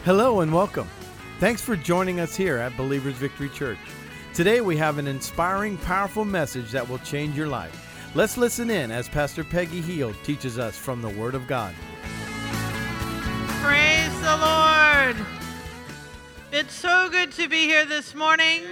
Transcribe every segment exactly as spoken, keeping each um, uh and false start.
Hello and welcome. Thanks for joining us here at Believers Victory Church. Today we have an inspiring, powerful message that will change your life. Let's listen in as Pastor Peggy Heald teaches us from the Word of God. Praise the Lord. It's so good to be here this morning.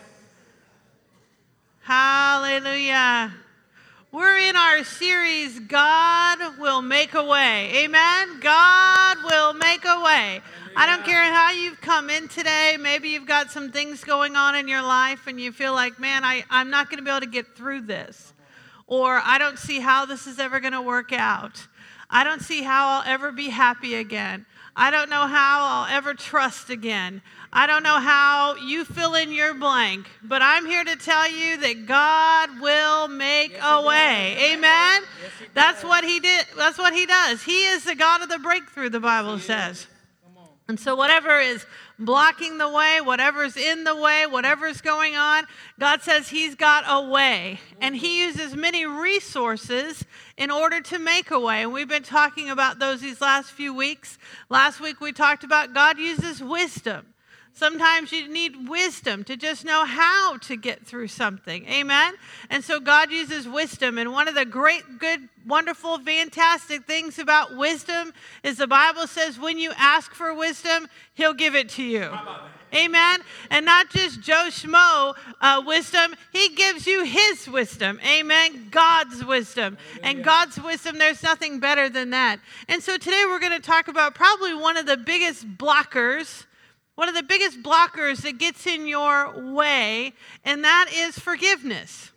Hallelujah. We're in our series, God Will Make a Way. Amen? God will make a way. I don't care how you've come in today. Maybe you've got some things going on in your life and you feel like, man, I, I'm not going to be able to get through this. Or I don't see how this is ever going to work out. I don't see how I'll ever be happy again. I don't know how I'll ever trust again. I don't know how you fill in your blank. But I'm here to tell you that God will make yes, a way. Does. Amen? Yes, That's what he did. That's what he does. He is the God of the breakthrough, the Bible says. And so whatever is blocking the way, whatever's in the way, whatever's going on, God says he's got a way. And he uses many resources in order to make a way. And we've been talking about those these last few weeks. Last week we talked about God uses wisdom. Sometimes you need wisdom to just know how to get through something. Amen? And so God uses wisdom. And one of the great, good, wonderful, fantastic things about wisdom is the Bible says when you ask for wisdom, he'll give it to you. Amen? And not just Joe Schmo uh, wisdom. He gives you his wisdom. Amen? God's wisdom. And God's wisdom, there's nothing better than that. And so today we're going to talk about probably one of the biggest blockers One of the biggest blockers that gets in your way, and that is forgiveness.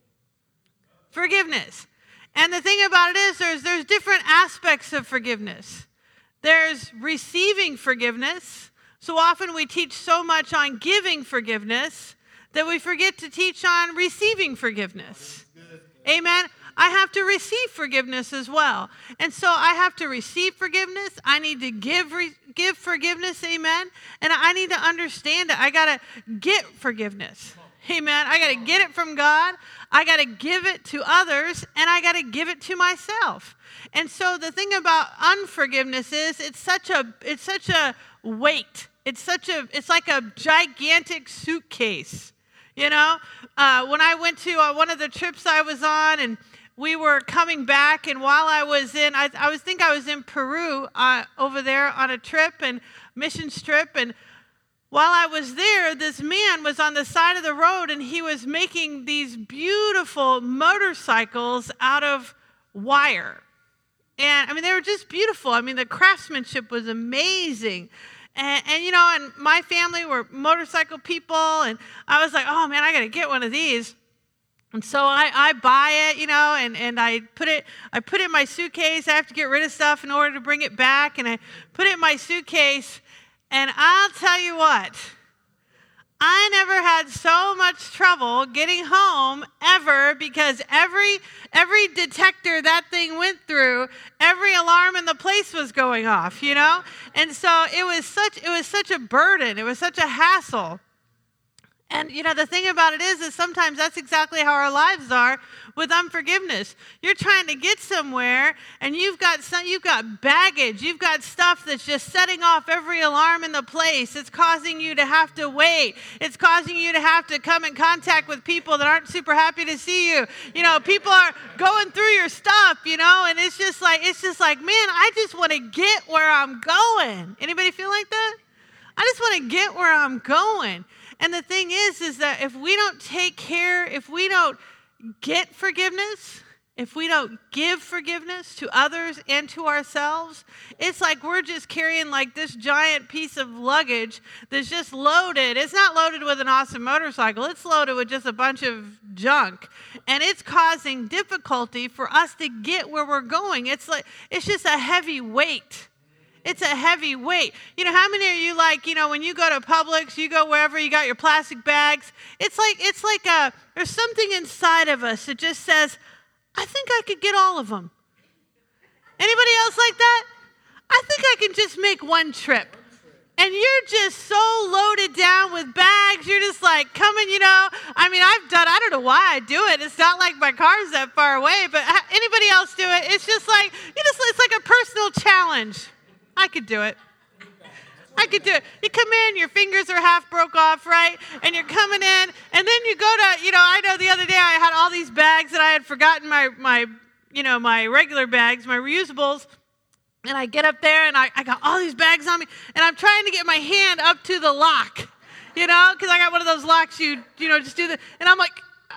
Forgiveness. And the thing about it is there's, there's different aspects of forgiveness. There's receiving forgiveness. So often we teach so much on giving forgiveness that we forget to teach on receiving forgiveness. Amen. I have to receive forgiveness as well. And so I have to receive forgiveness. I need to give re- give forgiveness, amen? And I need to understand it. I got to get forgiveness, amen? I got to get it from God. I got to give it to others, and I got to give it to myself. And so the thing about unforgiveness is it's such a it's such a weight. It's such a it's like a gigantic suitcase, you know? Uh, when I went to uh, one of the trips I was on, and we were coming back, and while I was in, I, I was think I was in Peru uh, over there on a trip and mission trip, and while I was there, this man was on the side of the road, and he was making these beautiful motorcycles out of wire, and I mean they were just beautiful. I mean the craftsmanship was amazing. And, and, you know, and my family were motorcycle people, and I was like, oh, man, I got to get one of these. And so I, I buy it, you know, and, and I put it I put it in my suitcase. I have to get rid of stuff in order to bring it back. And I put it in my suitcase, and I'll tell you what, I never had so much trouble getting home ever because every every detector that thing went through, every alarm in the place was going off, you know? And so it was such it was such a burden. It was such a hassle. And, you know, the thing about it is, is sometimes that's exactly how our lives are with unforgiveness. You're trying to get somewhere, and you've got some, you've got baggage. You've got stuff that's just setting off every alarm in the place. It's causing you to have to wait. It's causing you to have to come in contact with people that aren't super happy to see you. You know, people are going through your stuff, you know, and it's just like, it's just like, man, I just want to get where I'm going. Anybody feel like that? I just want to get where I'm going. And the thing is, is that if we don't take care, if we don't get forgiveness, if we don't give forgiveness to others and to ourselves, it's like we're just carrying like this giant piece of luggage that's just loaded. It's not loaded with an awesome motorcycle. It's loaded with just a bunch of junk. And it's causing difficulty for us to get where we're going. It's like, it's just a heavy weight. It's a heavy weight. You know, how many of you like, you know, when you go to Publix, you go wherever, you got your plastic bags. It's like, it's like a, there's something inside of us that just says, I think I could get all of them. Anybody else like that? I think I can just make one trip. And you're just so loaded down with bags. You're just like coming, you know. I mean, I've done, I don't know why I do it. It's not like my car's that far away, but anybody else do it? It's just like, you just, it's like a personal challenge. I could do it. I could do it. You come in, your fingers are half broke off, right? And you're coming in, and then you go to, you know, I know the other day I had all these bags that I had forgotten my, my you know, my regular bags, my reusables, and I get up there, and I, I got all these bags on me, and I'm trying to get my hand up to the lock, you know, because I got one of those locks you, you know, just do the, and I'm like,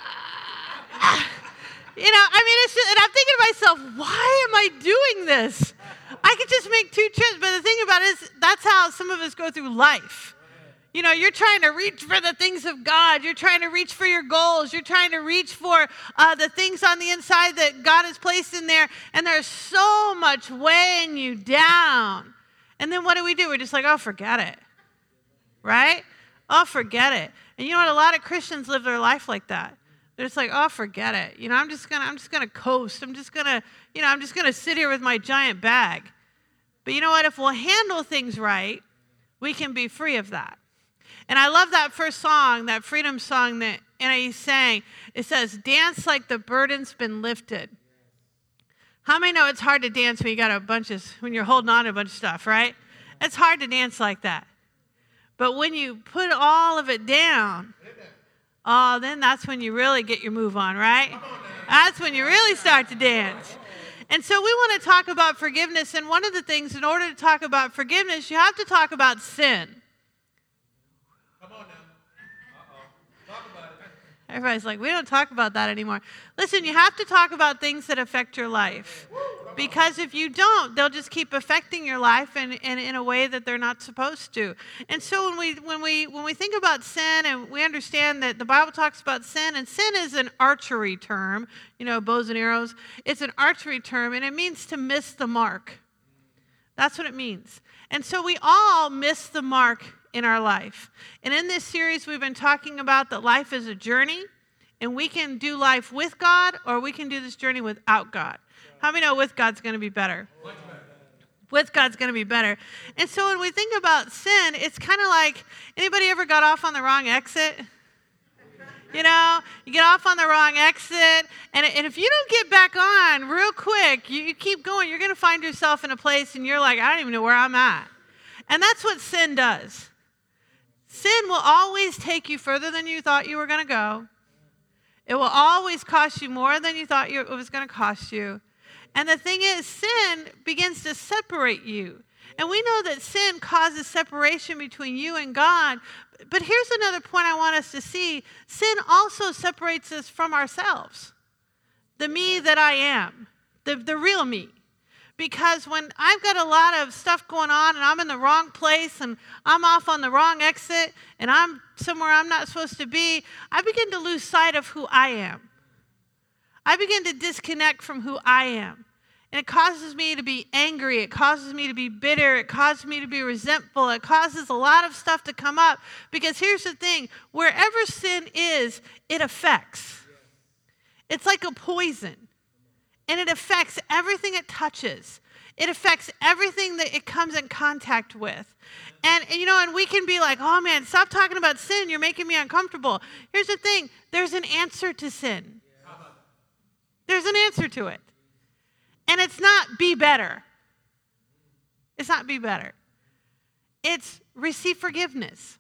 ah. You know, I mean, it's just, and I'm thinking to myself, why am I doing this? I could just make two trips, but the thing about it is that's how some of us go through life. You know, you're trying to reach for the things of God. You're trying to reach for your goals. You're trying to reach for uh, the things on the inside that God has placed in there, and there's so much weighing you down. And then what do we do? We're just like, oh, forget it, right? Oh, forget it. And you know what? A lot of Christians live their life like that. They're just like, oh, forget it. You know, I'm just gonna, I'm just gonna coast. I'm just gonna, you know, I'm just gonna sit here with my giant bag. But you know what? If we'll handle things right, we can be free of that. And I love that first song, that freedom song that Anna sang. It says, "Dance like the burden's been lifted." How many know it's hard to dance when you got a bunch of, when you're holding on to a bunch of stuff, right? It's hard to dance like that. But when you put all of it down, oh, then that's when you really get your move on, right? That's when you really start to dance. And so we want to talk about forgiveness. And one of the things, in order to talk about forgiveness, you have to talk about sin. Come on now. Uh-oh. Talk about it. Everybody's like, we don't talk about that anymore. Listen, you have to talk about things that affect your life. Because if you don't, they'll just keep affecting your life in, in, in a way that they're not supposed to. And so when we when we when we think about sin, and we understand that the Bible talks about sin, and sin is an archery term, you know, bows and arrows. It's an archery term, and it means to miss the mark. That's what it means. And so we all miss the mark in our life. And in this series, we've been talking about that life is a journey, and we can do life with God, or we can do this journey without God. How many know with God's going to be better? With God's going to be better. And so when we think about sin, it's kind of like, anybody ever got off on the wrong exit? You know, you get off on the wrong exit, and, and if you don't get back on real quick, you, you keep going, you're going to find yourself in a place, and you're like, I don't even know where I'm at. And that's what sin does. Sin will always take you further than you thought you were going to go. It will always cost you more than you thought you, it was going to cost you. And the thing is, sin begins to separate you. And we know that sin causes separation between you and God. But here's another point I want us to see. Sin also separates us from ourselves. The me that I am. The, the real me. Because when I've got a lot of stuff going on, and I'm in the wrong place, and I'm off on the wrong exit, and I'm somewhere I'm not supposed to be, I begin to lose sight of who I am. I begin to disconnect from who I am. And it causes me to be angry. It causes me to be bitter. It causes me to be resentful. It causes a lot of stuff to come up. Because here's the thing. Wherever sin is, it affects. It's like a poison. And it affects everything it touches. It affects everything that it comes in contact with. And, and, you know, and we can be like, oh, man, stop talking about sin. You're making me uncomfortable. Here's the thing. There's an answer to sin. There's an answer to it. And it's not be better. It's not be better. It's receive forgiveness.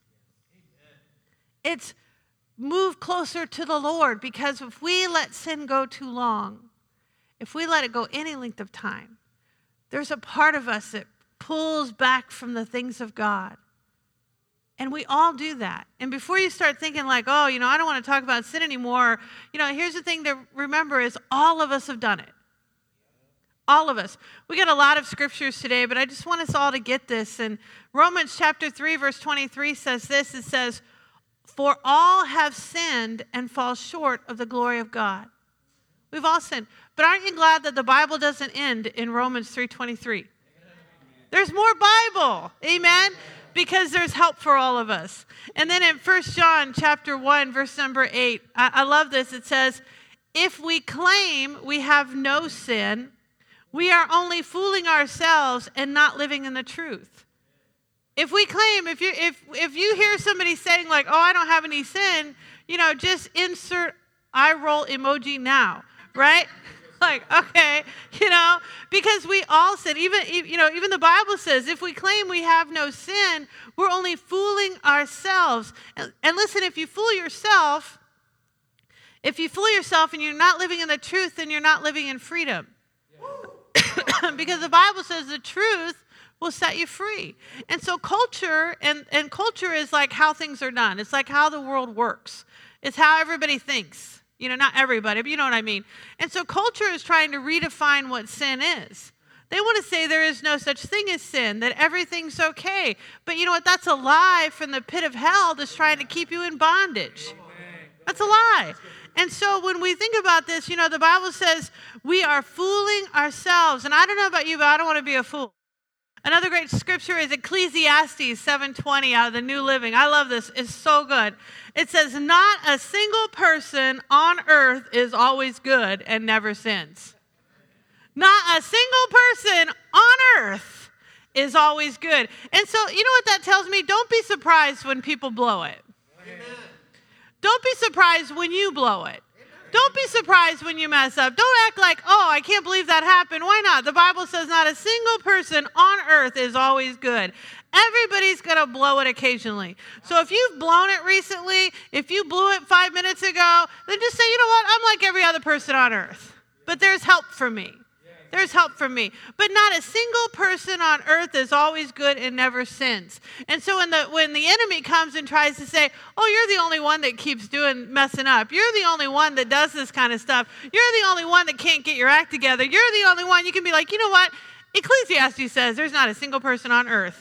It's move closer to the Lord. Because if we let sin go too long, if we let it go any length of time, there's a part of us that pulls back from the things of God. And we all do that. And before you start thinking like, oh, you know, I don't want to talk about sin anymore, you know, here's the thing to remember is all of us have done it. All of us. We got a lot of scriptures today, but I just want us all to get this. And Romans chapter three, verse twenty-three says this. It says, for all have sinned and fall short of the glory of God. We've all sinned. But aren't you glad that the Bible doesn't end in Romans three twenty-three? There's more Bible. Amen? Because there's help for all of us. And then in First John chapter one, verse number eight, I, I love this. It says, if we claim we have no sin, we are only fooling ourselves and not living in the truth. If we claim, if you if if you hear somebody saying like, oh, I don't have any sin, you know, just insert eye roll emoji now, right? Like, okay, you know, because we all sin. Even, you know, even the Bible says if we claim we have no sin, we're only fooling ourselves. And, and listen, if you fool yourself, if you fool yourself and you're not living in the truth, then you're not living in freedom. Yeah. Because the Bible says the truth will set you free. And so culture, and, and culture is like how things are done. It's like how the world works. It's how everybody thinks. You know, not everybody, but you know what I mean. And so culture is trying to redefine what sin is. They want to say there is no such thing as sin, that everything's okay. But you know what? That's a lie from the pit of hell that's trying to keep you in bondage. That's a lie. And so when we think about this, you know, the Bible says we are fooling ourselves. And I don't know about you, but I don't want to be a fool. Another great scripture is Ecclesiastes seven twenty out of the New Living. I love this. It's so good. It says, not a single person on earth is always good and never sins. Not a single person on earth is always good. And so, you know what that tells me? Don't be surprised when people blow it. Amen. Don't be surprised when you blow it. Don't be surprised when you mess up. Don't act like, oh, I can't believe that happened. Why not? The Bible says not a single person on earth is always good. Everybody's going to blow it occasionally. So if you've blown it recently, if you blew it five minutes ago, then just say, you know what? I'm like every other person on earth. But there's help for me. There's help for me. But not a single person on earth is always good and never sins. And so when the when the enemy comes and tries to say, oh, you're the only one that keeps doing messing up. You're the only one that does this kind of stuff. You're the only one that can't get your act together. You're the only one. You can be like, you know what? Ecclesiastes says there's not a single person on earth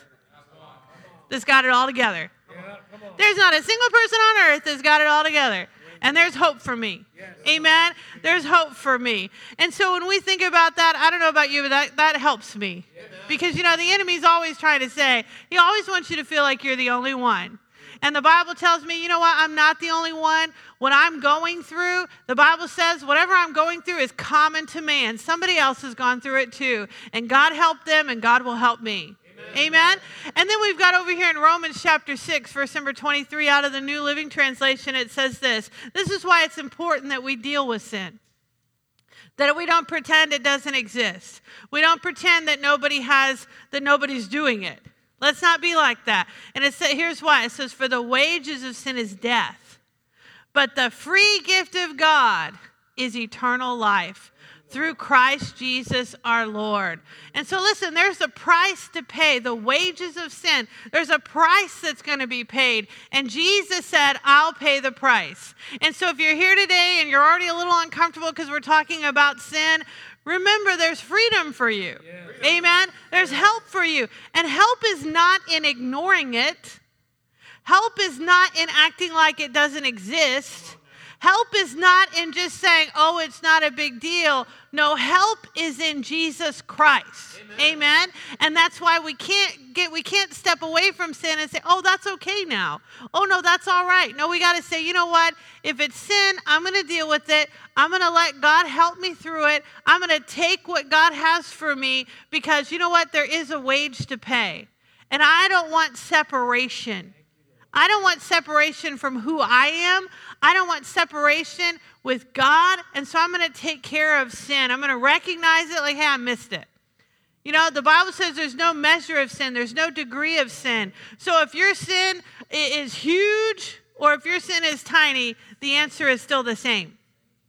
that's got it all together. There's not a single person on earth that's got it all together. And there's hope for me. Yes. Amen? There's hope for me. And so when we think about that, I don't know about you, but that, that helps me. Amen. Because, you know, the enemy's always trying to say, he always wants you to feel like you're the only one. And the Bible tells me, you know what, I'm not the only one. What I'm going through, the Bible says whatever I'm going through is common to man. Somebody else has gone through it too. And God helped them, and God will help me. Amen. And then we've got over here in Romans chapter six, verse number twenty-three out of the New Living Translation, it says this. This is why it's important that we deal with sin. That we don't pretend it doesn't exist. We don't pretend that nobody has, that nobody's doing it. Let's not be like that. And it says, here's why. It says, for the wages of sin is death, but the free gift of God is eternal life through Christ Jesus our Lord. And so listen, there's a price to pay, the wages of sin. There's a price that's going to be paid. And Jesus said, I'll pay the price. And so if you're here today and you're already a little uncomfortable because we're talking about sin, remember there's freedom for you. Yeah. Amen? There's help for you. And help is not in ignoring it. Help is not in acting like it doesn't exist. Help is not in just saying, oh, it's not a big deal. No, help is in Jesus Christ. Amen. Amen. And that's why we can't get, we can't step away from sin and say, oh, that's okay now. Oh, no, that's all right. No, we got to say, you know what? If it's sin, I'm going to deal with it. I'm going to let God help me through it. I'm going to take what God has for me because you know what? There is a wage to pay. And I don't want separation. I don't want separation from who I am. I don't want separation with God. And so I'm going to take care of sin. I'm going to recognize it like, hey, I missed it. You know, the Bible says there's no measure of sin. There's no degree of sin. So if your sin is huge or if your sin is tiny, the answer is still the same.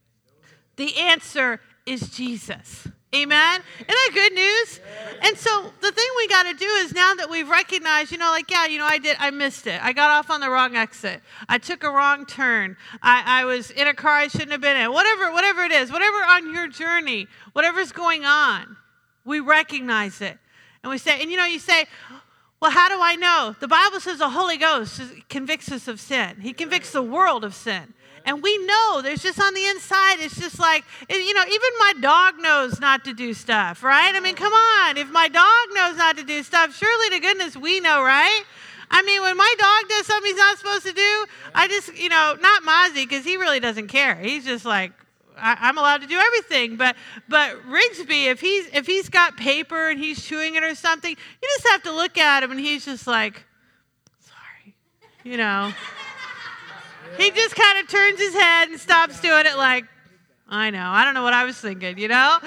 The answer is Jesus. Amen? Isn't that good news? And so the thing we got to do is now that we've recognized, you know, like, yeah, you know, I did, I missed it. I got off on the wrong exit. I took a wrong turn. I, I was in a car I shouldn't have been in. Whatever, whatever it is, whatever on your journey, whatever's going on, we recognize it. And we say, and you know, you say, well, how do I know? The Bible says the Holy Ghost convicts us of sin. He convicts the world of sin. And we know there's just on the inside, it's just like, you know, even my dog knows not to do stuff, right? I mean, come on. If my dog knows not to do stuff, surely to goodness we know, right? I mean, when my dog does something he's not supposed to do, I just, you know, not Mozzie, because he really doesn't care. He's just like, I, I'm allowed to do everything. But but Rigsby, if he's if he's got paper and he's chewing it or something, you just have to look at him and he's just like, sorry, you know. He just kind of turns his head and stops doing it like, I know. I don't know what I was thinking, you know?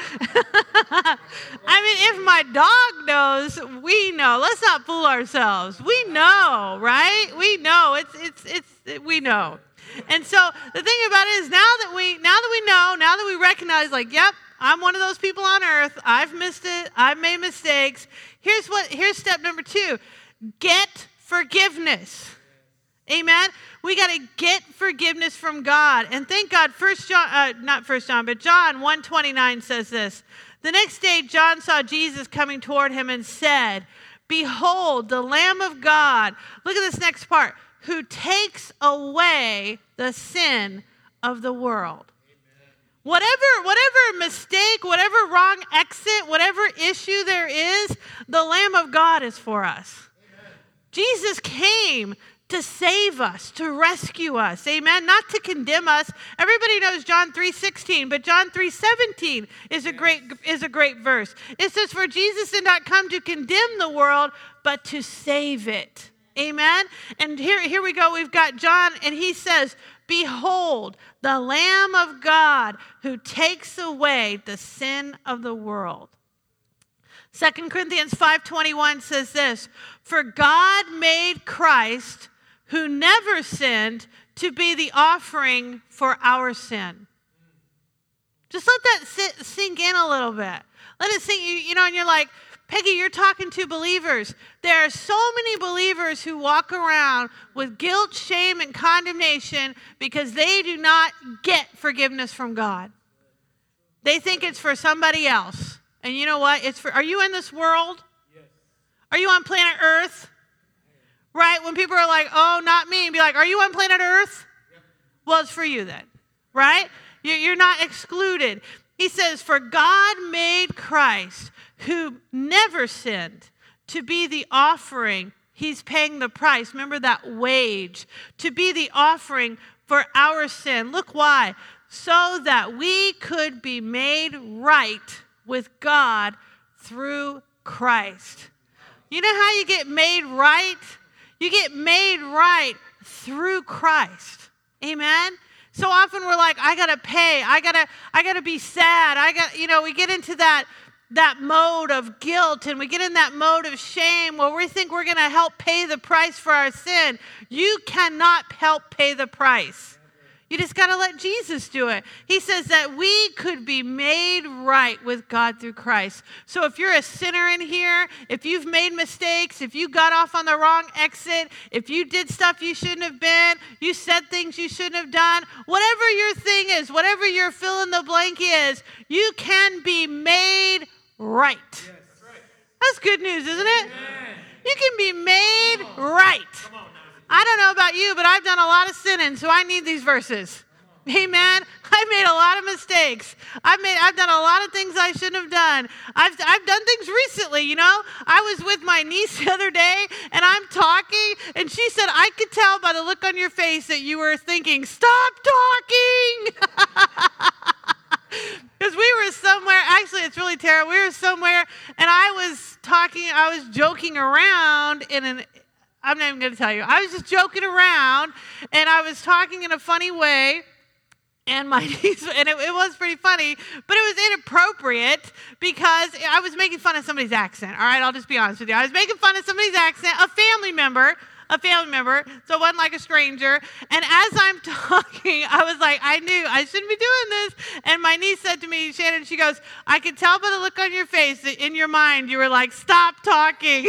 I mean, if my dog knows, we know. Let's not fool ourselves. We know, right? We know. It's it's it's we know. And so the thing about it is now that we now that we know, now that we recognize, like, yep, I'm one of those people on earth. I've missed it. I've made mistakes. Here's what here's step number two. Get forgiveness. Amen. We got to get forgiveness from God. And thank God, First John, uh, not First John, but John one twenty-nine says this. The next day, John saw Jesus coming toward him and said, behold, the Lamb of God. Look at this next part. Who takes away the sin of the world. Whatever, whatever mistake, whatever wrong exit, whatever issue there is, the Lamb of God is for us. Amen. Jesus came to save us, to rescue us, amen, not to condemn us. Everybody knows John three sixteen, but John three seventeen is a great is a great verse. It says, for Jesus did not come to condemn the world, but to save it. Amen? And here, here we go. We've got John, and he says, behold, the Lamb of God who takes away the sin of the world. Second Corinthians five twenty-one says this, for God made Christ, who never sinned, to be the offering for our sin. Just let that sit, sink in a little bit. Let it sink, you, you know, and you're like, Peggy, you're talking to believers. There are so many believers who walk around with guilt, shame, and condemnation because they do not get forgiveness from God. They think it's for somebody else. And you know what? It's for, are you in this world? Yes. Are you on planet Earth? Right? When people are like, oh, not me, and be like, are you on planet Earth? Yep. Well, it's for you then. Right? You're not excluded. He says, for God made Christ, who never sinned, to be the offering. He's paying the price. Remember that wage. To be the offering for our sin. Look why. So that we could be made right with God through Christ. You know how you get made right? You get made right through Christ. Amen? So often we're like, I gotta pay. I gotta, I gotta be sad. I got, you know, we get into that that mode of guilt and we get in that mode of shame where we think we're going to help pay the price for our sin. You cannot help pay the price. You just got to let Jesus do it. He says that we could be made right with God through Christ. So if you're a sinner in here, if you've made mistakes, if you got off on the wrong exit, if you did stuff you shouldn't have been, you said things you shouldn't have done, whatever your thing is, whatever your fill in the blank is, you can be made right. Yes. That's good news, isn't it? Amen. You can be made right. I don't know about you, but I've done a lot of sinning, so I need these verses. Amen. I've made a lot of mistakes. I've made I've done a lot of things I shouldn't have done. I've I've done things recently, you know. I was with my niece the other day and I'm talking and she said, I could tell by the look on your face that you were thinking, stop talking. Because we were somewhere, actually it's really terrible. We were somewhere and I was talking, I was joking around in an I'm not even going to tell you. I was just joking around, and I was talking in a funny way, and my niece, and it, it was pretty funny, but it was inappropriate because I was making fun of somebody's accent. All right, I'll just be honest with you. I was making fun of somebody's accent, a family member, a family member, so it wasn't like a stranger. And as I'm talking, I was like, I knew I shouldn't be doing this. And my niece said to me, Shannon, she goes, I could tell by the look on your face that in your mind you were like, stop talking.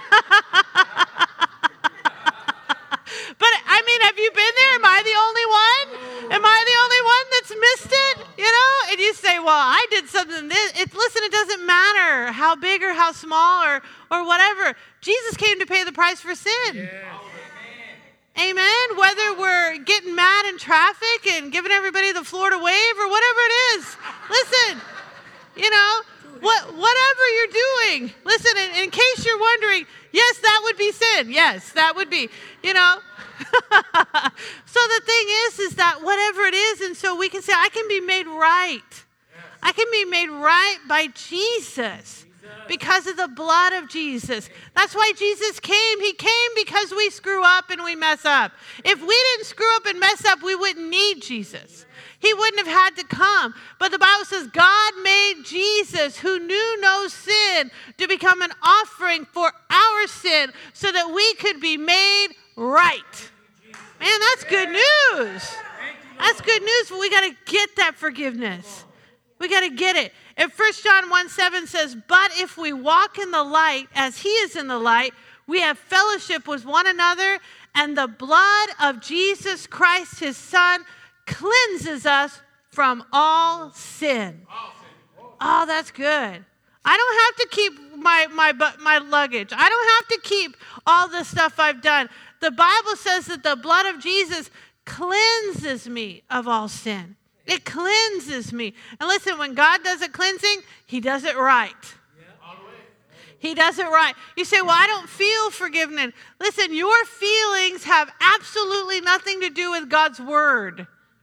But, I mean, have you been there? Am I the only one? Am I the only one that's missed it? You know? And you say, well, I did something. This. It, listen, it doesn't matter how big or how small or, or whatever. Jesus came to pay the price for sin. Yes. Amen. Whether we're getting mad in traffic and giving everybody the Florida wave or whatever it is. Listen, you know, what, whatever you're doing. Listen, in, in case you're wondering, yes, that would be sin. Yes, that would be, you know. So the thing is, is that whatever it is, and so we can say, I can be made right. Yes. I can be made right by Jesus because of the blood of Jesus. That's why Jesus came. He came because we screw up and we mess up. If we didn't screw up and mess up, we wouldn't need Jesus. He wouldn't have had to come. But the Bible says God made Jesus, who knew no sin, to become an offering for our sin so that we could be made right. Man, that's good news. That's good news, but we got to get that forgiveness. We got to get it. And First John one seven says, but if we walk in the light as he is in the light, we have fellowship with one another, and the blood of Jesus Christ, his son, cleanses us from all sin. Oh, that's good. I don't have to keep my, my, my luggage. I don't have to keep all the stuff I've done. The Bible says that the blood of Jesus cleanses me of all sin. It cleanses me. And listen, when God does a cleansing, he does it right. He does it right. You say, well, I don't feel forgiveness. Listen, your feelings have absolutely nothing to do with God's word.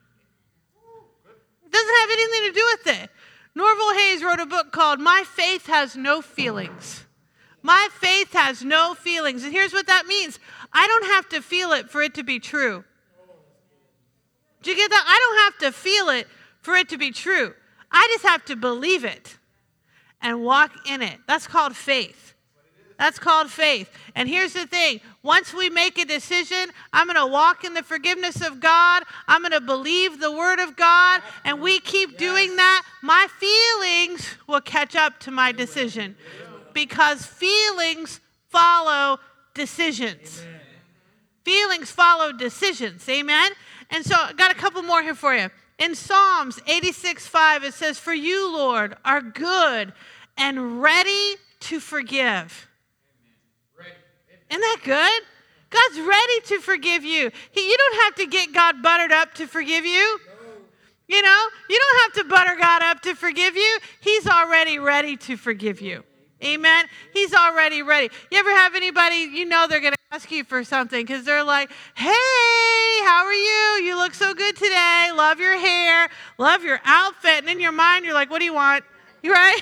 It doesn't have anything to do with it. Norval Hayes wrote a book called My Faith Has No Feelings. My faith has no feelings. And here's what that means. I don't have to feel it for it to be true. Do you get that? I don't have to feel it for it to be true. I just have to believe it and walk in it. That's called faith. That's called faith. And here's the thing. Once we make a decision, I'm going to walk in the forgiveness of God. I'm going to believe the word of God. And we keep doing that. My feelings will catch up to my decision. Because feelings follow decisions. Feelings follow decisions. Amen? And so I got a couple more here for you. In Psalms eighty-six five, it says, for you, Lord, are good and ready to forgive. Isn't that good? God's ready to forgive you. He, you don't have to get God buttered up to forgive you. You know, you don't have to butter God up to forgive you. He's already ready to forgive you. Amen. He's already ready. You ever have anybody, you know they're going to ask you for something because they're like, hey, how are you? You look so good today. Love your hair. Love your outfit. And in your mind, you're like, what do you want? You right?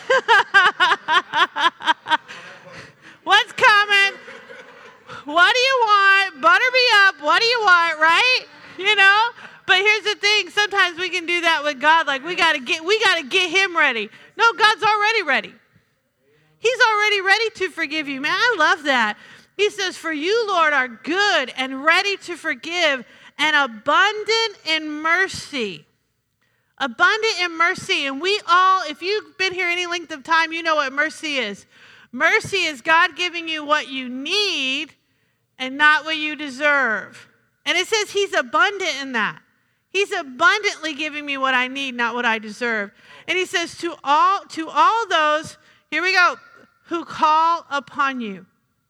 What's coming? What do you want? Butter me up. What do you want? Right? You know? But here's the thing. Sometimes we can do that with God. Like we got to get, we got to get him ready. No, God's already ready. He's already ready to forgive you. Man, I love that. He says, for you, Lord, are good and ready to forgive and abundant in mercy. Abundant in mercy. And we all, if you've been here any length of time, you know what mercy is. Mercy is God giving you what you need and not what you deserve. And it says he's abundant in that. He's abundantly giving me what I need, not what I deserve. And he says to all, to all those, here we go, who call upon you.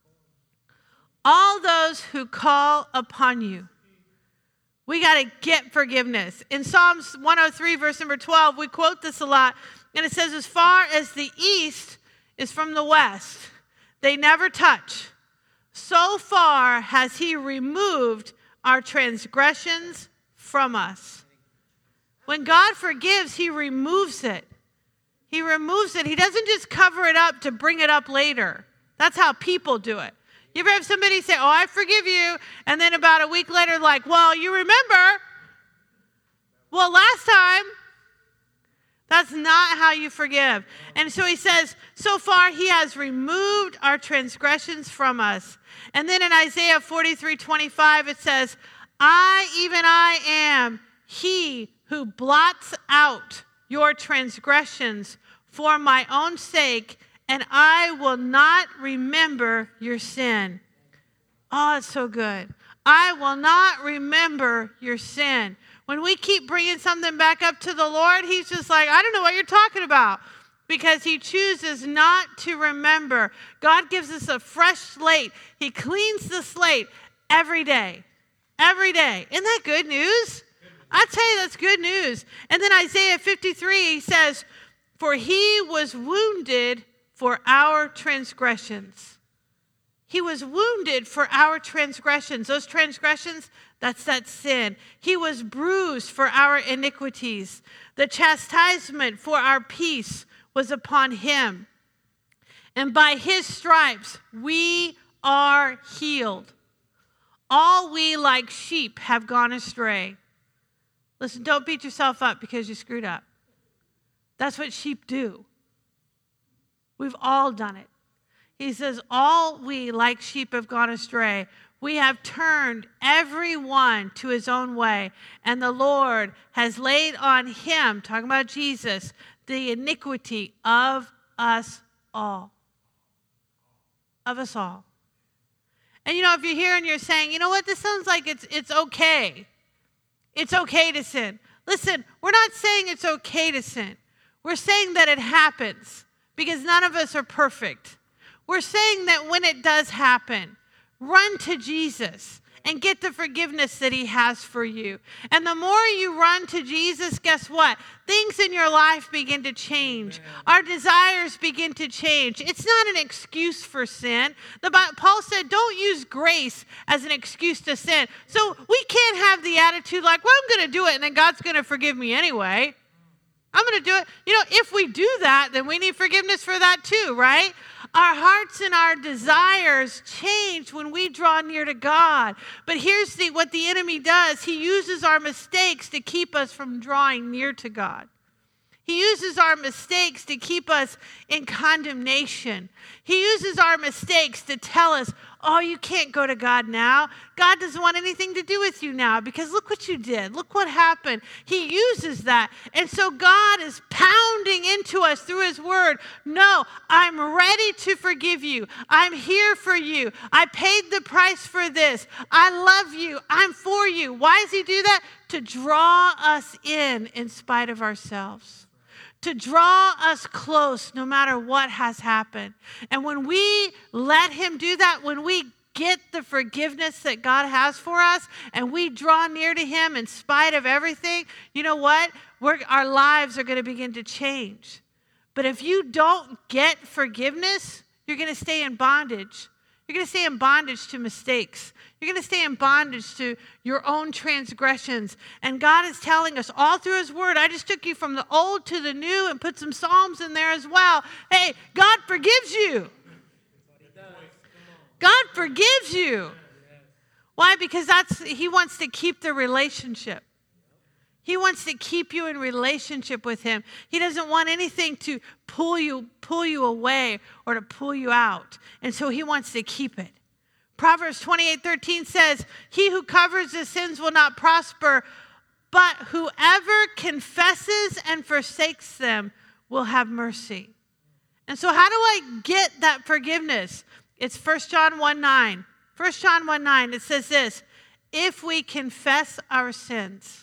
All those who call upon you. We got to get forgiveness. In Psalms one oh three, verse number twelve, we quote this a lot. And it says, as far as the east is from the west, they never touch. So far has he removed our transgressions from us. When God forgives, he removes it. He removes it. He doesn't just cover it up to bring it up later. That's how people do it. You ever have somebody say, oh, I forgive you, and then about a week later, like, well, you remember, well, last time, that's not how you forgive. And so he says, so far he has removed our transgressions from us. And then in Isaiah forty-three twenty-five, it says, I, even I am he who blots out your transgressions for my own sake, and I will not remember your sin. Oh, it's so good. I will not remember your sin. When we keep bringing something back up to the Lord, he's just like, I don't know what you're talking about, because he chooses not to remember. God gives us a fresh slate. He cleans the slate every day. Every day. Isn't that good news? I tell you, that's good news. And then Isaiah fifty-three, he says, for he was wounded for our transgressions. He was wounded for our transgressions. Those transgressions, that's that sin. He was bruised for our iniquities. The chastisement for our peace was upon him. And by his stripes, we are healed. All we like sheep have gone astray. Listen, don't beat yourself up because you screwed up. That's what sheep do. We've all done it. He says, all we like sheep have gone astray. We have turned every one to his own way, and the Lord has laid on him, talking about Jesus, the iniquity of us all. Of us all. And you know, if you're here and you're saying, you know what, this sounds like it's it's okay. It's okay to sin. Listen, we're not saying it's okay to sin. We're saying that it happens because none of us are perfect. We're saying that when it does happen, run to Jesus and get the forgiveness that he has for you. And the more you run to Jesus, guess what? Things in your life begin to change. Our desires begin to change. It's not an excuse for sin. The Bible, Paul said, don't use grace as an excuse to sin. So we can't have the attitude like, well, I'm going to do it and then God's going to forgive me anyway. I'm going to do it. You know, if we do that, then we need forgiveness for that too, right? Our hearts and our desires change when we draw near to God. But here's the, what the enemy does. He uses our mistakes to keep us from drawing near to God. He uses our mistakes to keep us in condemnation. He uses our mistakes to tell us, oh, you can't go to God now. God doesn't want anything to do with you now because look what you did. Look what happened. He uses that. And so God is pounding into us through his word. No, I'm ready to forgive you. I'm here for you. I paid the price for this. I love you. I'm for you. Why does he do that? To draw us in in spite of ourselves. To draw us close no matter what has happened. And when we let him do that, when we get the forgiveness that God has for us and we draw near to him in spite of everything, you know what? We're, our lives are going to begin to change. But if you don't get forgiveness, you're going to stay in bondage. You're going to stay in bondage to mistakes. You're going to stay in bondage to your own transgressions. And God is telling us all through his word, I just took you from the old to the new and put some Psalms in there as well. Hey, God forgives you. God forgives you. Why? Because that's he wants to keep the relationship. He wants to keep you in relationship with him. He doesn't want anything to pull you, pull you away or to pull you out. And so he wants to keep it. Proverbs twenty-eight thirteen says, he who covers his sins will not prosper, but whoever confesses and forsakes them will have mercy. And so how do I get that forgiveness? It's First John one nine. First John one nine, it says this, if we confess our sins.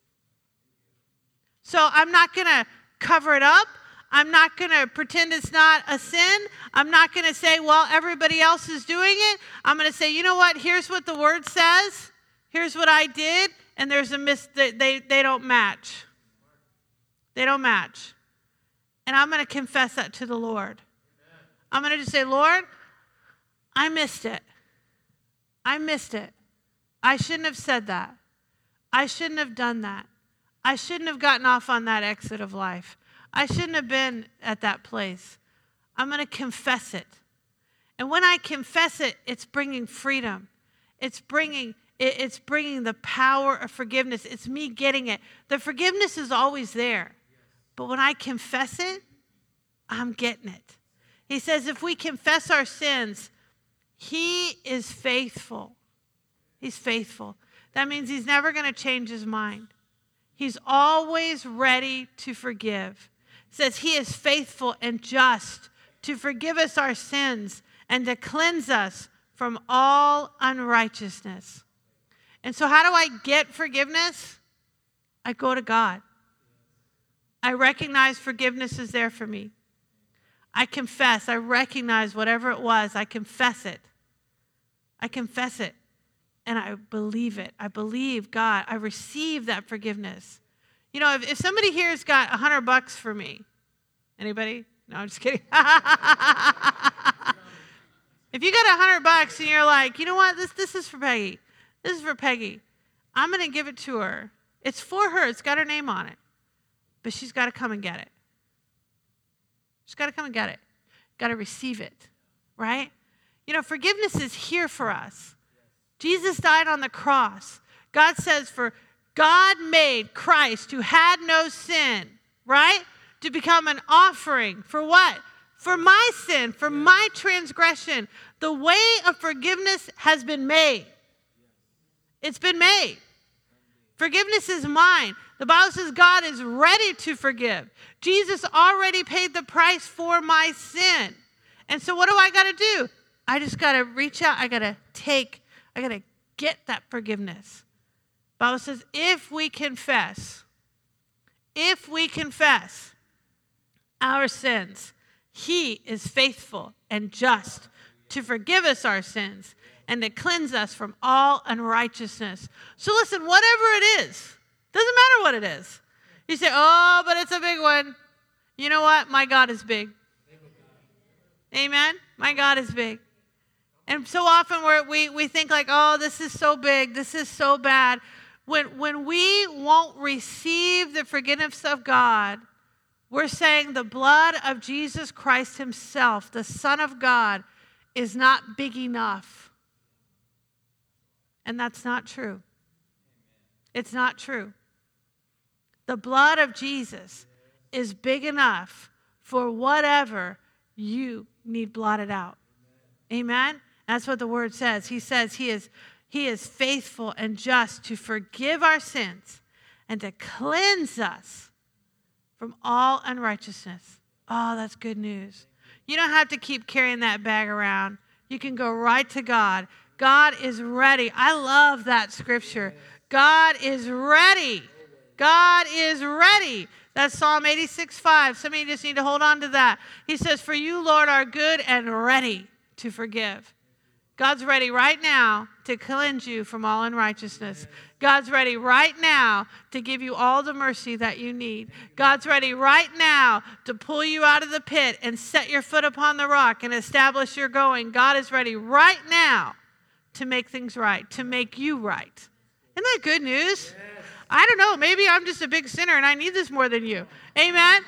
So I'm not going to cover it up. I'm not going to pretend it's not a sin. I'm not going to say, well, everybody else is doing it. I'm going to say, you know what? Here's what the word says. Here's what I did. And there's a mis- they, they, they don't match. They don't match. And I'm going to confess that to the Lord. I'm going to just say, Lord, I missed it. I missed it. I shouldn't have said that. I shouldn't have done that. I shouldn't have gotten off on that exit of life. I shouldn't have been at that place. I'm going to confess it. And when I confess it, it's bringing freedom. It's bringing it, it's bringing the power of forgiveness. It's me getting it. The forgiveness is always there. But when I confess it, I'm getting it. He says if we confess our sins, he is faithful. He's faithful. That means he's never going to change his mind. He's always ready to forgive. It says he is faithful and just to forgive us our sins and to cleanse us from all unrighteousness. And so how do I get forgiveness? I go to God. I recognize forgiveness is there for me. I confess. I recognize whatever it was. I confess it. I confess it. And I believe it. I believe God. I receive that forgiveness. You know, if, if somebody here has got a hundred bucks for me, anybody? No, I'm just kidding. If you got a hundred bucks and you're like, you know what, this this is for Peggy. This is for Peggy. I'm going to give it to her. It's for her. It's got her name on it. But she's got to come and get it. She's got to come and get it. Got to receive it, right? You know, forgiveness is here for us. Jesus died on the cross. God says for God made Christ, who had no sin, right, to become an offering for what? For my sin, for my transgression. The way of forgiveness has been made. It's been made. Forgiveness is mine. The Bible says God is ready to forgive. Jesus already paid the price for my sin. And so what do I got to do? I just got to reach out. I got to take, I got to get that forgiveness. The Bible says if we confess, if we confess our sins, he is faithful and just to forgive us our sins and to cleanse us from all unrighteousness. So listen, whatever it is, doesn't matter what it is. You say, oh, but it's a big one. You know what? My God is big. Amen? My God is big. And so often we're, we we think like, oh, this is so big. This is so bad. When, when we won't receive the forgiveness of God, we're saying the blood of Jesus Christ himself, the Son of God, is not big enough. And that's not true. It's not true. The blood of Jesus is big enough for whatever you need blotted out. Amen? That's what the word says. He says he is, he is faithful and just to forgive our sins and to cleanse us from all unrighteousness. Oh, that's good news. You don't have to keep carrying that bag around. You can go right to God. God is ready. I love that scripture. God is ready. God is ready. That's Psalm eighty-six five. Some of you just need to hold on to that. He says, for you, Lord, are good and ready to forgive. God's ready right now to cleanse you from all unrighteousness. God's ready right now to give you all the mercy that you need. God's ready right now to pull you out of the pit and set your foot upon the rock and establish your going. God is ready right now to make things right, to make you right. Isn't that good news? I don't know. Maybe I'm just a big sinner and I need this more than you. Amen?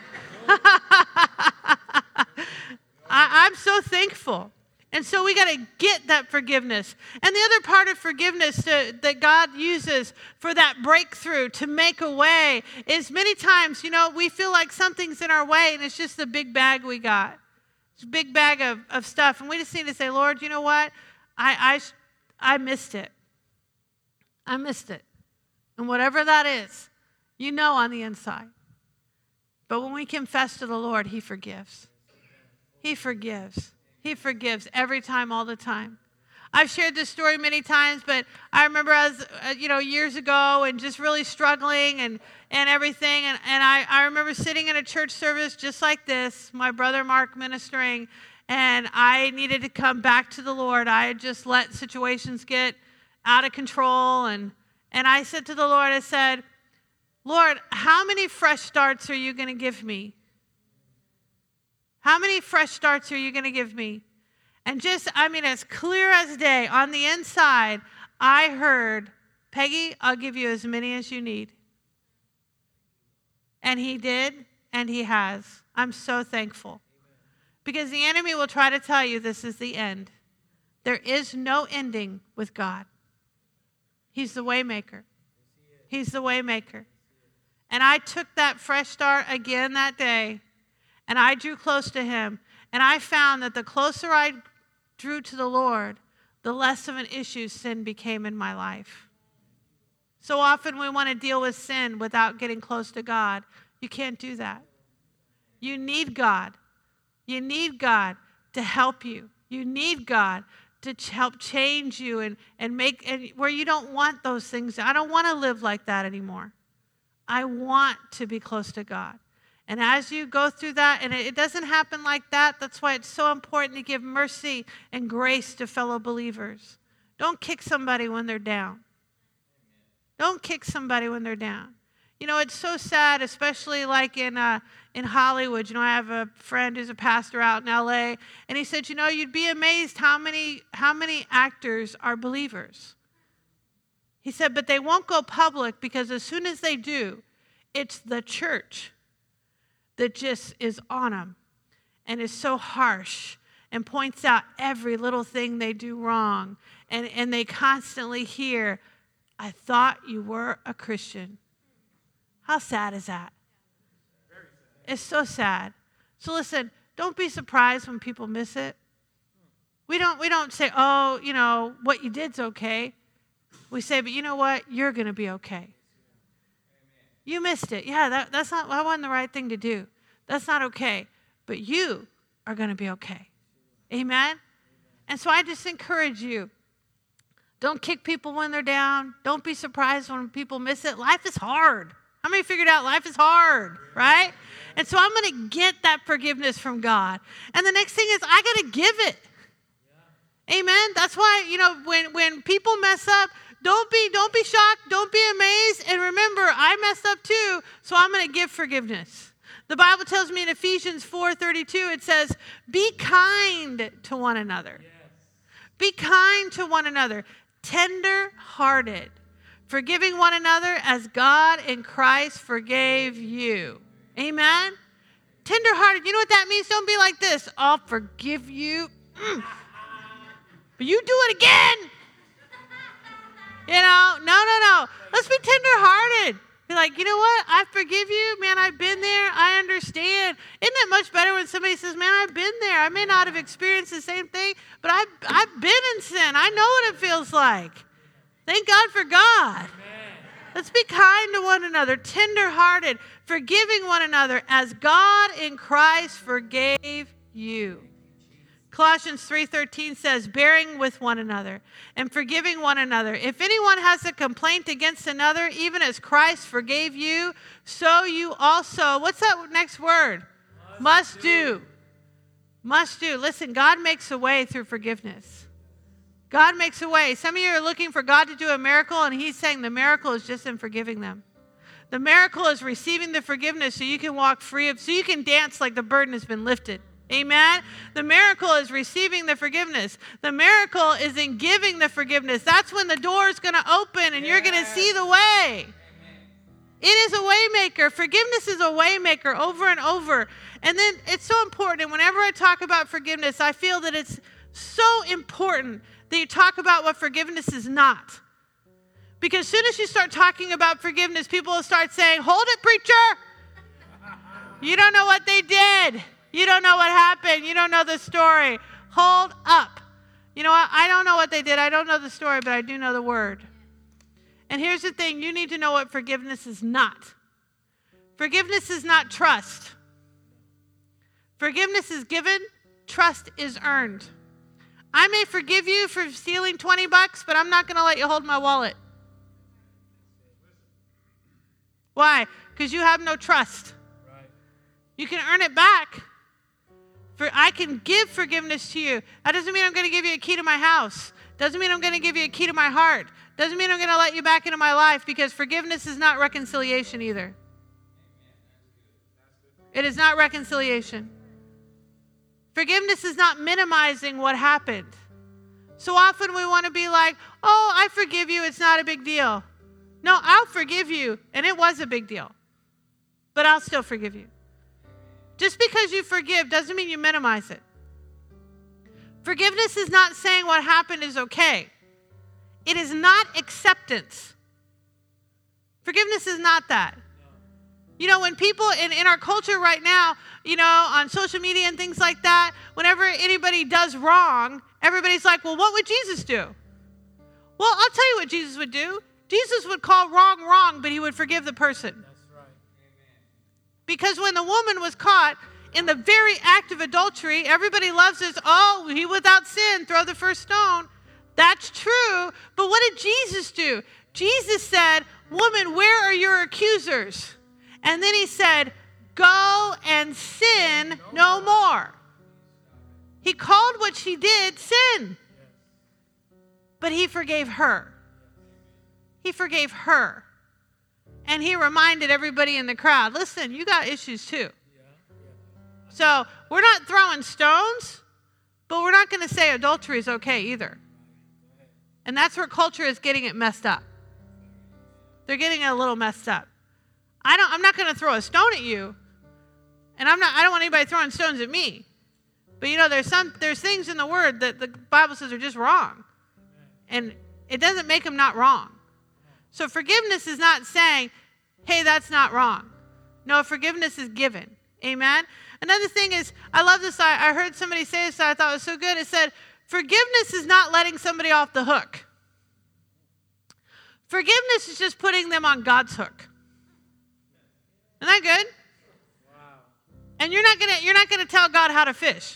I, I'm so thankful. And so we got to get that forgiveness. And the other part of forgiveness to, that God uses for that breakthrough to make a way is many times, you know, we feel like something's in our way and it's just the big bag we got. It's a big bag of, of stuff. And we just need to say, Lord, you know what? I, I, I missed it. I missed it. And whatever that is, you know on the inside. But when we confess to the Lord, he forgives. He forgives. He forgives every time, all the time. I've shared this story many times, but I remember as, uh, you know, years ago and just really struggling and, and everything. And, and I, I remember sitting in a church service just like this, my brother Mark ministering, and I needed to come back to the Lord. I had just let situations get out of control. And, and I said to the Lord, I said, Lord, how many fresh starts are you going to give me? How many fresh starts are you going to give me? And just, I mean, as clear as day, on the inside, I heard, Peggy, I'll give you as many as you need. And he did, and he has. I'm so thankful. Because the enemy will try to tell you this is the end. There is no ending with God. He's the way maker. He's the way maker. And I took that fresh start again that day. And I drew close to him, and I found that the closer I drew to the Lord, the less of an issue sin became in my life. So often we want to deal with sin without getting close to God. You can't do that. You need God. You need God to help you. You need God to ch- help change you and, and make and where you don't want those things. I don't want to live like that anymore. I want to be close to God. And as you go through that, and it doesn't happen like that, that's why it's so important to give mercy and grace to fellow believers. Don't kick somebody when they're down. Don't kick somebody when they're down. You know, it's so sad, especially like in uh, in Hollywood. You know, I have a friend who's a pastor out in L A, and he said, you know, you'd be amazed how many how many actors are believers. He said, but they won't go public because as soon as they do, it's the church that just is on them and is so harsh and points out every little thing they do wrong. And, and they constantly hear, I thought you were a Christian. How sad is that? It's so sad. So listen, don't be surprised when people miss it. We don't, we don't say, oh, you know, what you did's okay. We say, but you know what? You're going to be okay. You missed it. Yeah, that, that's not, that wasn't the right thing to do. That's not okay. But you are going to be okay. Amen? And so I just encourage you, don't kick people when they're down. Don't be surprised when people miss it. Life is hard. How many figured out life is hard, right? And so I'm going to get that forgiveness from God. And the next thing is I got to give it. Amen? That's why, you know, when, when people mess up, don't be, don't be shocked. Don't be amazed. And remember, I messed up too, so I'm going to give forgiveness. The Bible tells me in Ephesians four thirty-two, it says, be kind to one another. Yes. Be kind to one another. Tender-hearted. Forgiving one another as God in Christ forgave you. Amen? Tender-hearted. You know what that means? Don't be like this. I'll forgive you. Mm. But you do it again. You know? No, no, no. Let's be tender-hearted. Be like, you know what? I forgive you. Man, I've been there. I understand. Isn't it much better when somebody says, man, I've been there. I may not have experienced the same thing, but I've, I've been in sin. I know what it feels like. Thank God for God. Amen. Let's be kind to one another, tender-hearted, forgiving one another as God in Christ forgave you. Colossians three thirteen says, bearing with one another and forgiving one another. If anyone has a complaint against another, even as Christ forgave you, so you also, what's that next word? Must, Must do. do. Must do. Listen, God makes a way through forgiveness. God makes a way. Some of you are looking for God to do a miracle, and he's saying the miracle is just in forgiving them. The miracle is receiving the forgiveness so you can walk free of, so you can dance like the burden has been lifted. Amen? The miracle is receiving the forgiveness. The miracle is in giving the forgiveness. That's when the door is going to open and you're going to see the way. It is a way maker. Forgiveness is a way maker over and over. And then it's so important. And whenever I talk about forgiveness, I feel that it's so important that you talk about what forgiveness is not. Because as soon as you start talking about forgiveness, people will start saying, hold it, preacher. You don't know what they did. You don't know what happened. You don't know the story. Hold up. You know what? I don't know what they did. I don't know the story, but I do know the word. And here's the thing. You need to know what forgiveness is not. Forgiveness is not trust. Forgiveness is given. Trust is earned. I may forgive you for stealing twenty bucks, but I'm not going to let you hold my wallet. Why? Because you have no trust. Right. You can earn it back. For I can give forgiveness to you. That doesn't mean I'm going to give you a key to my house. Doesn't mean I'm going to give you a key to my heart. Doesn't mean I'm going to let you back into my life, because forgiveness is not reconciliation either. It is not reconciliation. Forgiveness is not minimizing what happened. So often we want to be like, oh, I forgive you. It's not a big deal. No, I'll forgive you. And it was a big deal. But I'll still forgive you. Just because you forgive doesn't mean you minimize it. Forgiveness is not saying what happened is okay. It is not acceptance. Forgiveness is not that. You know, when people in, in our culture right now, you know, on social media and things like that, whenever anybody does wrong, everybody's like, well, what would Jesus do? Well, I'll tell you what Jesus would do. Jesus would call wrong wrong, but he would forgive the person. That's right. Amen. Because when the woman was caught in the very act of adultery, everybody loves this, oh, he without sin, throw the first stone. That's true. But what did Jesus do? Jesus said, woman, where are your accusers? And then he said, go and sin no more. He called what she did sin. But he forgave her. He forgave her. And he reminded everybody in the crowd, listen, you got issues too. So we're not throwing stones, but we're not going to say adultery is okay either. And that's where culture is getting it messed up. They're getting it a little messed up. I don't, I'm not going to throw a stone at you. And I'm not, I don't want anybody throwing stones at me. But you know, there's some, there's things in the word that the Bible says are just wrong. And it doesn't make them not wrong. So forgiveness is not saying, hey, that's not wrong. No, forgiveness is given. Amen? Another thing is, I love this. I, I heard somebody say this, I thought it was so good. It said, forgiveness is not letting somebody off the hook. Forgiveness is just putting them on God's hook. Isn't that good? Wow. And you're not gonna you're not gonna tell God how to fish.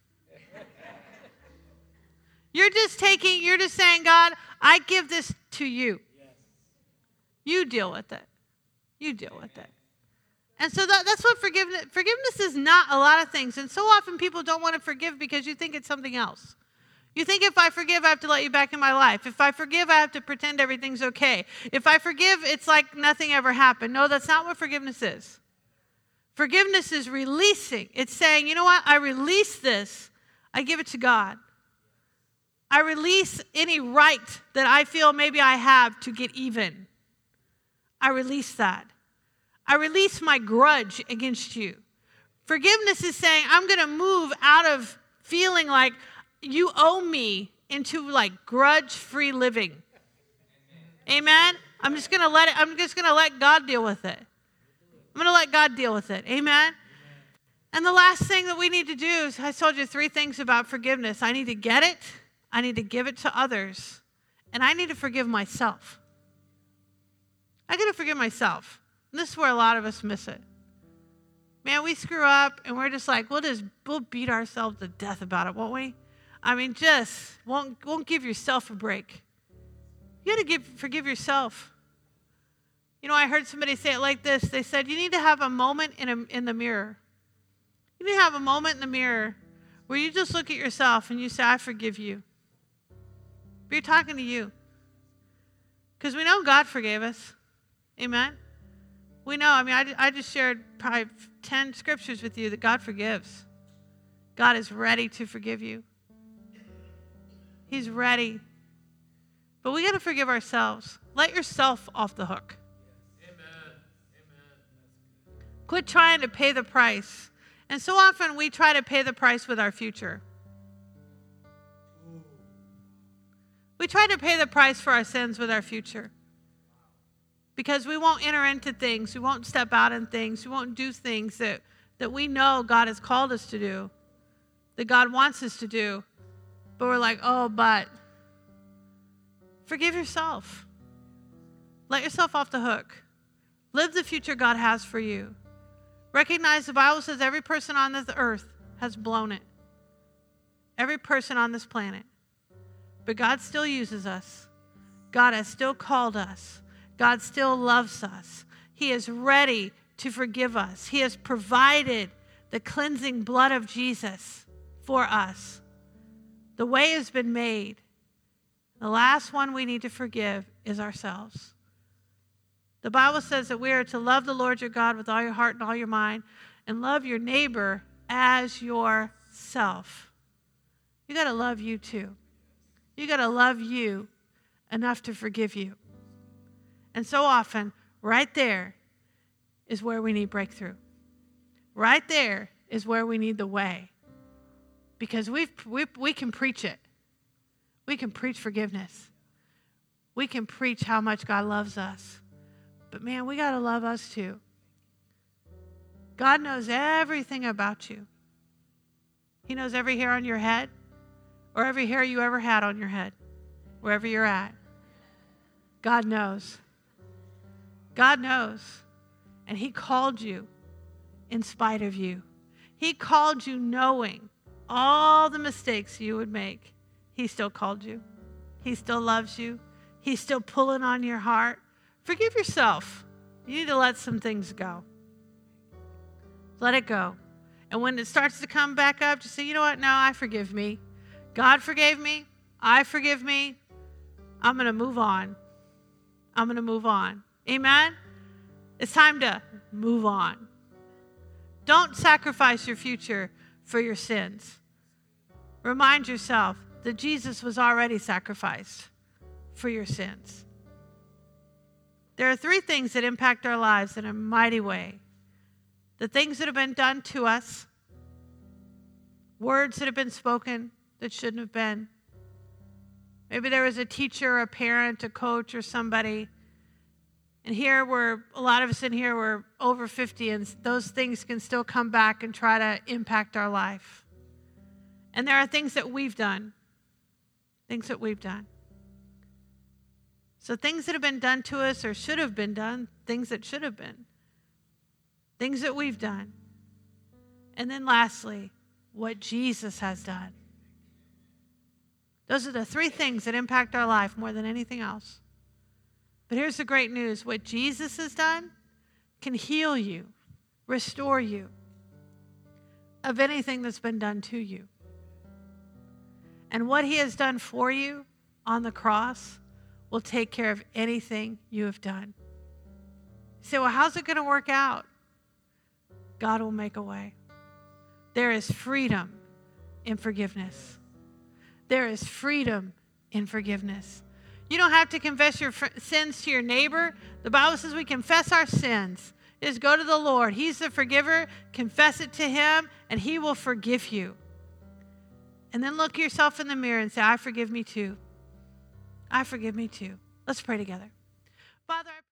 You're just taking, you're just saying, God, I give this to you. Yes. You deal with it. You deal with it. And so that, that's what forgiveness, forgiveness is not a lot of things. And so often people don't want to forgive because you think it's something else. You think if I forgive, I have to let you back in my life. If I forgive, I have to pretend everything's okay. If I forgive, it's like nothing ever happened. No, that's not what forgiveness is. Forgiveness is releasing. It's saying, you know what? I release this. I give it to God. I release any right that I feel maybe I have to get even. I release that. I release my grudge against you. Forgiveness is saying, I'm going to move out of feeling like you owe me into like grudge-free living. Amen? I'm just going to let it, I'm just going to let God deal with it. I'm going to let God deal with it. Amen? And the last thing that we need to do is, I told you three things about forgiveness. I need to get it. I need to give it to others. And I need to forgive myself. I got to forgive myself. And this is where a lot of us miss it. Man, we screw up and we're just like, we'll just we'll beat ourselves to death about it, won't we? I mean, just won't won't give yourself a break. You got to give forgive yourself. You know, I heard somebody say it like this. They said, you need to have a moment in a, in the mirror. You need to have a moment in the mirror where you just look at yourself and you say, I forgive you. But you're talking to you. Because we know God forgave us. Amen? We know. I mean, I, I just shared probably ten scriptures with you that God forgives. God is ready to forgive you. He's ready. But we got to forgive ourselves. Let yourself off the hook. Amen. Amen. Quit trying to pay the price. And so often we try to pay the price with our future. We try to pay the price for our sins with our future. Because we won't enter into things. We won't step out in things. We won't do things that, that we know God has called us to do. That God wants us to do. But we're like, oh, but. Forgive yourself. Let yourself off the hook. Live the future God has for you. Recognize the Bible says every person on this earth has blown it. Every person on this planet. But God still uses us. God has still called us. God still loves us. He is ready to forgive us. He has provided the cleansing blood of Jesus for us. The way has been made. The last one we need to forgive is ourselves. The Bible says that we are to love the Lord your God with all your heart and all your mind, and love your neighbor as yourself. You got to love you too. You got to love you enough to forgive you. And so often, right there is where we need breakthrough. Right there is where we need the way. Because we've, we we can preach it. We can preach forgiveness. We can preach how much God loves us. But man, we got to love us too. God knows everything about you. He knows every hair on your head, or every hair you ever had on your head, wherever you're at. God knows. God knows. And he called you in spite of you. He called you knowing all the mistakes you would make. He still called you. He still loves you. He's still pulling on your heart. Forgive yourself. You need to let some things go. Let it go. And when it starts to come back up, just say, you know what? No, I forgive me. God forgave me. I forgive me. I'm going to move on. I'm going to move on. Amen? It's time to move on. Don't sacrifice your future for your sins. Remind yourself that Jesus was already sacrificed for your sins. There are three things that impact our lives in a mighty way. The things that have been done to us, words that have been spoken that shouldn't have been. Maybe there was a teacher, a parent, a coach, or somebody And here we're, a lot of us in here, we're over fifty, and those things can still come back and try to impact our life. And there are things that we've done. Things that we've done. So things that have been done to us or should have been done, things that should have been. Things that we've done. And then lastly, what Jesus has done. Those are the three things that impact our life more than anything else. But here's the great news. What Jesus has done can heal you, restore you of anything that's been done to you. And what he has done for you on the cross will take care of anything you have done. You say, well, how's it going to work out? God will make a way. There is freedom in forgiveness. There is freedom in forgiveness. You don't have to confess your fr- sins to your neighbor. The Bible says we confess our sins. Just go to the Lord. He's the forgiver. Confess it to him, and he will forgive you. And then look yourself in the mirror and say, I forgive me too. I forgive me too. Let's pray together. Father, I